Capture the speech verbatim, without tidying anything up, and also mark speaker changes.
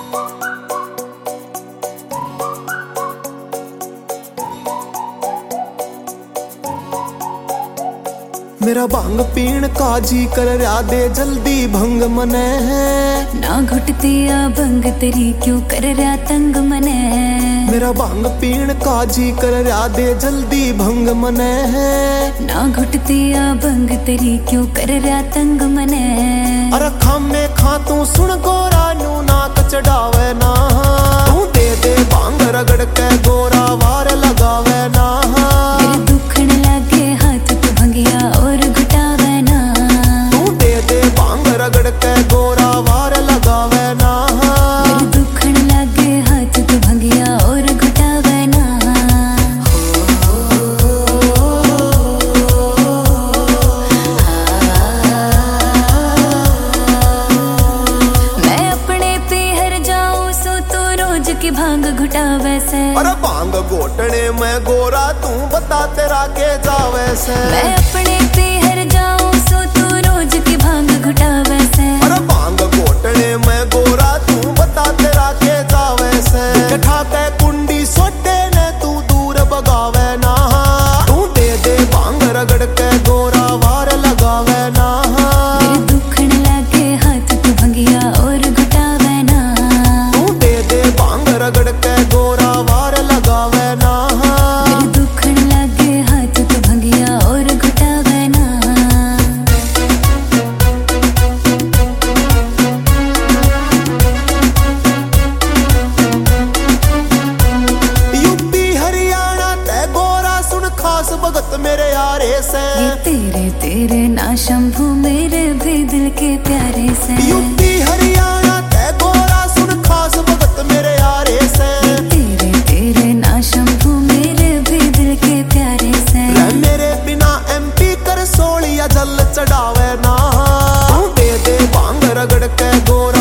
Speaker 1: मेरा भांग पीण का जी कर रहा दे जल्दी भंग मने है
Speaker 2: ना घुटती आ भंग तेरी क्यों कर रहा तंग मने है।
Speaker 1: मेरा भांग पीण का जी कर रहा दे जल्दी भंग मने है
Speaker 2: ना घुटती आ भंग तेरी क्यों कर रहा तंग मने है।
Speaker 1: अरे खामे खा तू सुन गोरा नू नाक चढ़ावे ना तू दे दे भांग रगड़ के गोरा वार लगावे ना
Speaker 2: मेरे दुखन लागे हाथ तू भंगिया और घुटावे ना
Speaker 1: तू दे दे भांग रगड़ के गोरा वार लगावे ना
Speaker 2: मेरे दुखन लागे हाथ तू भंगिया और घुटावे ना। मैं अपने पे हर जाऊं सो तू रोज की भांग घुटावे से।
Speaker 1: अरे भांग घोटने में गोरा तू बता तेरा के जावे से।
Speaker 2: मैं अपने पे हर जाऊं सो तू रोज की भांग घुटावे से।
Speaker 1: अरे भांग घोटने में गोरा तू बता तेरा के जावे से। ठाके कुंडी सोटे ने तू दूर बगावे ना तू दे दे भांग रगड़ के गोरा वार लगावे ना
Speaker 2: मेरे दुखन लागे हाथ तू भंगिया और घुटावे ना
Speaker 1: तू दे दे भांग रगड़ के गोरा वार लगावे ना
Speaker 2: मेरे दुखन लागे हाथ तू भंगिया और घुटावे ना।
Speaker 1: यूपी हरियाणा ते गोरा सुन खास भगत मेरे यारे से।
Speaker 2: ये तेरे तेरे ना शंभू मेरे भी दिल के प्यारे से।
Speaker 1: यूपी हरियाणा ते गोरा सुन खास भगत मेरे यारे से।
Speaker 2: ये तेरे तेरे ना शंभू मेरे भी दिल के प्यारे से।
Speaker 1: रे मेरे बिना एमपी कर सोलिया जल चढ़ावे ना तू दे दे भांग रगड़ के गोरा